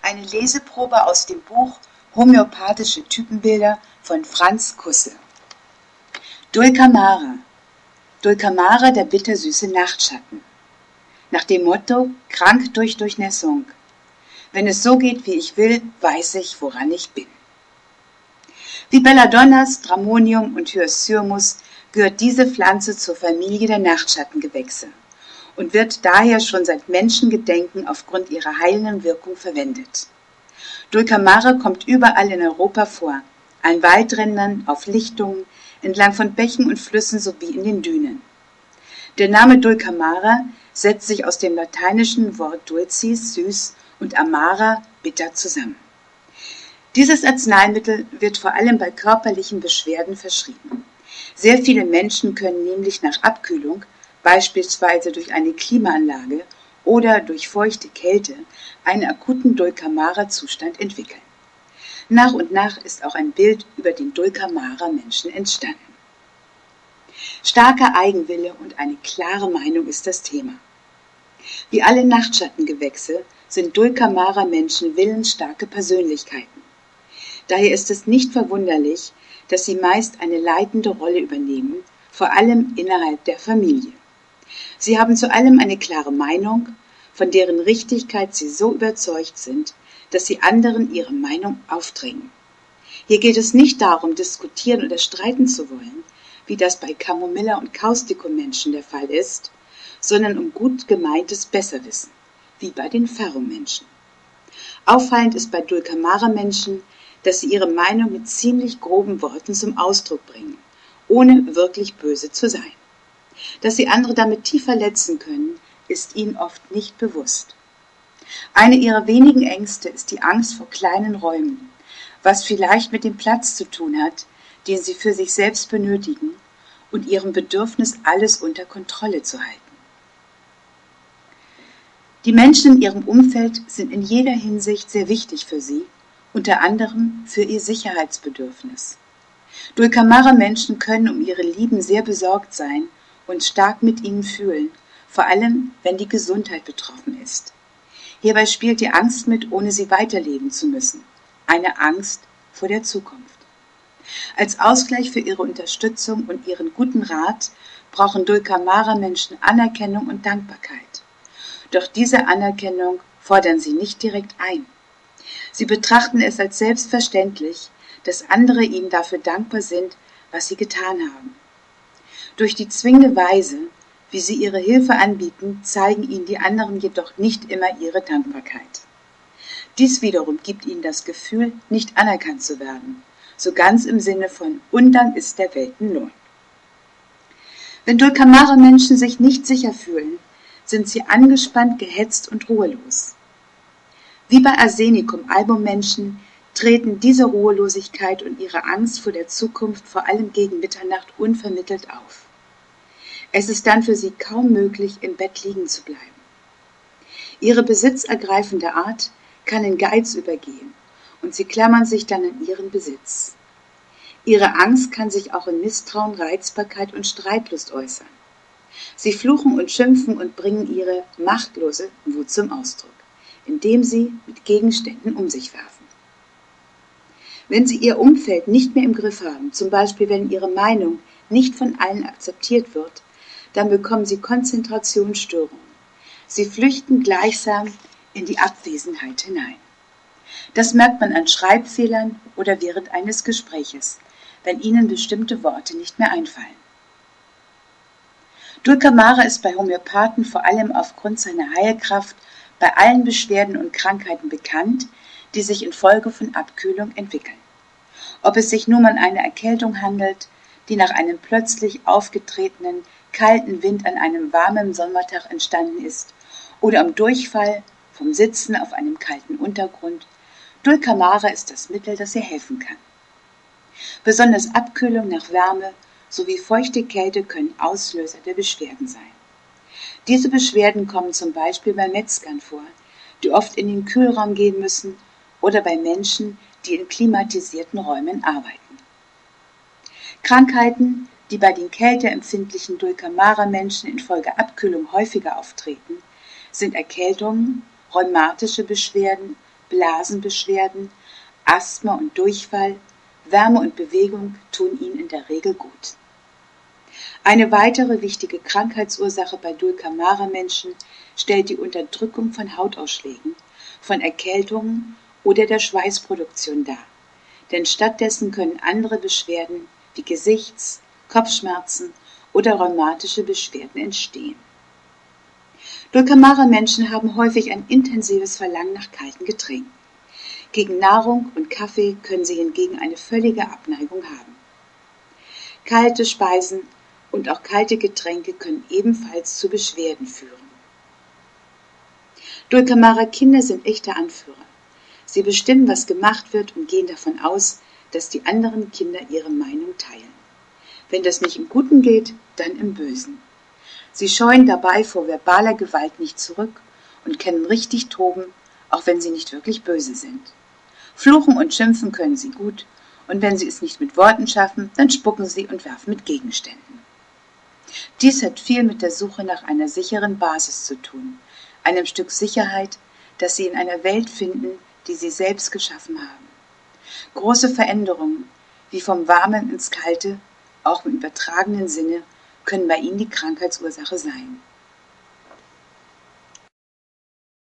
Eine Leseprobe aus dem Buch Homöopathische Typenbilder von Franz Kusse. Dulcamara. Dulcamara, der bittersüße Nachtschatten. Nach dem Motto, krank durch Durchnässung. Wenn es so geht, wie ich will, weiß ich, woran ich bin. Wie Belladonna, Stramonium und Hyoscyamus gehört diese Pflanze zur Familie der Nachtschattengewächse und wird daher schon seit Menschengedenken aufgrund ihrer heilenden Wirkung verwendet. Dulcamara kommt überall in Europa vor, an Waldrändern, auf Lichtungen, entlang von Bächen und Flüssen sowie in den Dünen. Der Name Dulcamara setzt sich aus dem lateinischen Wort dulcis, süß, und amara, bitter zusammen. Dieses Arzneimittel wird vor allem bei körperlichen Beschwerden verschrieben. Sehr viele Menschen können nämlich nach Abkühlung, beispielsweise durch eine Klimaanlage oder durch feuchte Kälte, einen akuten Dulcamara-Zustand entwickeln. Nach und nach ist auch ein Bild über den Dulcamara-Menschen entstanden. Starker Eigenwille und eine klare Meinung ist das Thema. Wie alle Nachtschattengewächse sind Dulcamara-Menschen willensstarke Persönlichkeiten. Daher ist es nicht verwunderlich, dass sie meist eine leitende Rolle übernehmen, vor allem innerhalb der Familie. Sie haben zu allem eine klare Meinung, von deren Richtigkeit sie so überzeugt sind, dass sie anderen ihre Meinung aufdrängen. Hier geht es nicht darum, diskutieren oder streiten zu wollen, wie das bei Camomilla- und Causticum-Menschen der Fall ist, sondern um gut gemeintes Besserwissen, wie bei den Pharomenschen. Auffallend ist bei Dulcamara-Menschen, dass sie ihre Meinung mit ziemlich groben Worten zum Ausdruck bringen, ohne wirklich böse zu sein. Dass sie andere damit tief verletzen können, ist ihnen oft nicht bewusst. Eine ihrer wenigen Ängste ist die Angst vor kleinen Räumen, was vielleicht mit dem Platz zu tun hat, den sie für sich selbst benötigen, und ihrem Bedürfnis, alles unter Kontrolle zu halten. Die Menschen in ihrem Umfeld sind in jeder Hinsicht sehr wichtig für sie, unter anderem für ihr Sicherheitsbedürfnis. Dulcamara-Menschen können um ihre Lieben sehr besorgt sein und stark mit ihnen fühlen, vor allem wenn die Gesundheit betroffen ist. Hierbei spielt die Angst mit, ohne sie weiterleben zu müssen. Eine Angst vor der Zukunft. Als Ausgleich für ihre Unterstützung und ihren guten Rat brauchen Dulcamara-Menschen Anerkennung und Dankbarkeit. Doch diese Anerkennung fordern sie nicht direkt ein. Sie betrachten es als selbstverständlich, dass andere ihnen dafür dankbar sind, was sie getan haben. Durch die zwingende Weise, wie sie ihre Hilfe anbieten, zeigen ihnen die anderen jedoch nicht immer ihre Dankbarkeit. Dies wiederum gibt ihnen das Gefühl, nicht anerkannt zu werden, so ganz im Sinne von Undank ist der Weltenlohn. Wenn Dulcamara-Menschen sich nicht sicher fühlen, sind sie angespannt, gehetzt und ruhelos. Wie bei Arsenicum-Album-Menschen treten diese Ruhelosigkeit und ihre Angst vor der Zukunft vor allem gegen Mitternacht unvermittelt auf. Es ist dann für sie kaum möglich, im Bett liegen zu bleiben. Ihre besitzergreifende Art kann in Geiz übergehen und sie klammern sich dann an ihren Besitz. Ihre Angst kann sich auch in Misstrauen, Reizbarkeit und Streitlust äußern. Sie fluchen und schimpfen und bringen ihre machtlose Wut zum Ausdruck, indem sie mit Gegenständen um sich werfen. Wenn sie ihr Umfeld nicht mehr im Griff haben, zum Beispiel wenn ihre Meinung nicht von allen akzeptiert wird, dann bekommen sie Konzentrationsstörungen. Sie flüchten gleichsam in die Abwesenheit hinein. Das merkt man an Schreibfehlern oder während eines Gespräches, wenn ihnen bestimmte Worte nicht mehr einfallen. Dulcamara ist bei Homöopathen vor allem aufgrund seiner Heilkraft bei allen Beschwerden und Krankheiten bekannt, die sich infolge von Abkühlung entwickeln. Ob es sich nun um eine Erkältung handelt, die nach einem plötzlich aufgetretenen kalten Wind an einem warmen Sommertag entstanden ist, oder um Durchfall vom Sitzen auf einem kalten Untergrund, Dulcamara ist das Mittel, das ihr helfen kann. Besonders Abkühlung nach Wärme sowie feuchte Kälte können Auslöser der Beschwerden sein. Diese Beschwerden kommen zum Beispiel bei Metzgern vor, die oft in den Kühlraum gehen müssen, oder bei Menschen, die in klimatisierten Räumen arbeiten. Krankheiten, die bei den kälteempfindlichen Dulcamara-Menschen infolge Abkühlung häufiger auftreten, sind Erkältungen, rheumatische Beschwerden, Blasenbeschwerden, Asthma und Durchfall, Wärme und Bewegung tun ihnen in der Regel gut. Eine weitere wichtige Krankheitsursache bei Dulcamara-Menschen stellt die Unterdrückung von Hautausschlägen, von Erkältungen oder der Schweißproduktion dar. Denn stattdessen können andere Beschwerden wie Gesichts-, Kopfschmerzen oder rheumatische Beschwerden entstehen. Dulcamara-Menschen haben häufig ein intensives Verlangen nach kalten Getränken. Gegen Nahrung und Kaffee können sie hingegen eine völlige Abneigung haben. Kalte Speisen und auch kalte Getränke können ebenfalls zu Beschwerden führen. Dulcamara-Kinder sind echte Anführer. Sie bestimmen, was gemacht wird und gehen davon aus, dass die anderen Kinder ihre Meinung teilen. Wenn das nicht im Guten geht, dann im Bösen. Sie scheuen dabei vor verbaler Gewalt nicht zurück und können richtig toben, auch wenn sie nicht wirklich böse sind. Fluchen und schimpfen können sie gut, und wenn sie es nicht mit Worten schaffen, dann spucken sie und werfen mit Gegenständen. Dies hat viel mit der Suche nach einer sicheren Basis zu tun, einem Stück Sicherheit, das sie in einer Welt finden, die sie selbst geschaffen haben. Große Veränderungen, wie vom Warmen ins Kalte, auch im übertragenen Sinne, können bei ihnen die Krankheitsursache sein.